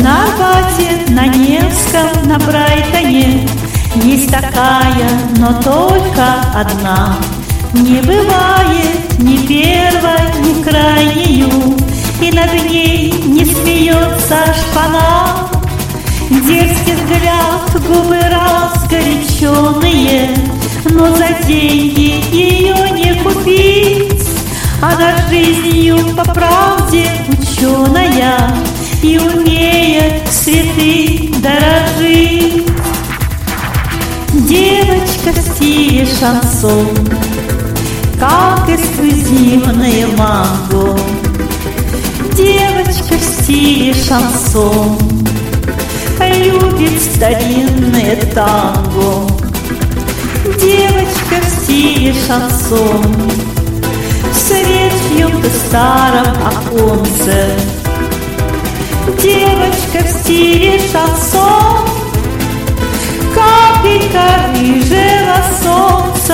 На Арбате, на Невском, на Брайтоне есть такая, но только одна. Не бывает ни первой, ни крайнею, и над ней не смеется шпана. Дерзкий взгляд, губы разгоряченные, но за деньги ее не купить. Она жизнью по правде ученая и умеет цветы дорожить. Девочка в стиле шансон, как эксклюзивное манго. Девочка в стиле шансон любит старинное танго. Девочка в стиле шансон свет в чьем-то старом оконце. Девочка в стиле шансон капелька рыжего солнца.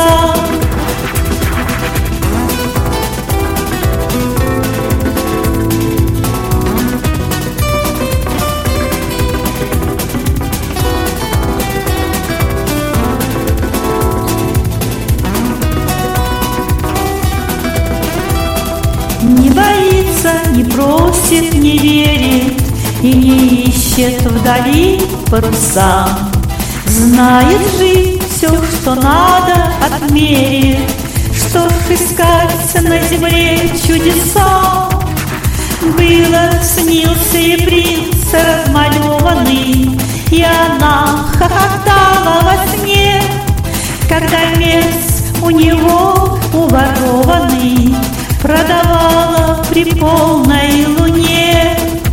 Не боится, не просит, не верит и не ищет вдали паруса. Знает жизнь все, что надо, отмерит. Что ж искать на земле чудеса? Было, снился ей принц размалеванный, и она хохотала во сне, когда мес у него уворованный продавала при полной луне.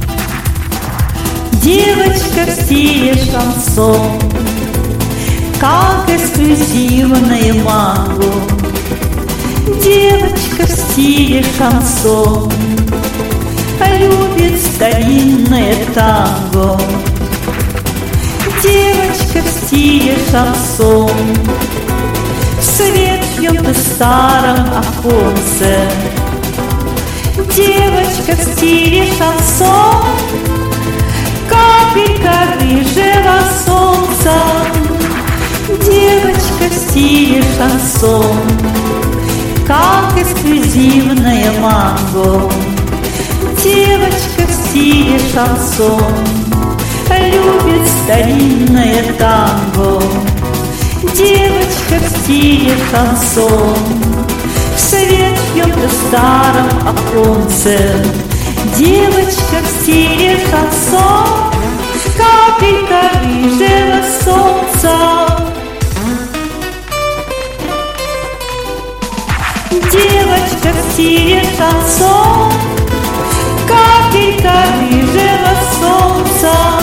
Девочка в стиле шансон, как эксклюзивное манго. Девочка в стиле шансон любит старинное танго. Девочка в стиле шансон свет в чьем-то старом оконце. Девочка в стиле шансон капелька рыжего солнца. Девочка в стиле шансон как эксклюзивное манго. Девочка в стиле шансон любит старинное танго. Девочка в стиле шансон свет в чьем-то старом оконце. Девочка в стиле шансон капелька рыжего солнца. Девочка в стиле шансон капелька рыжего солнца.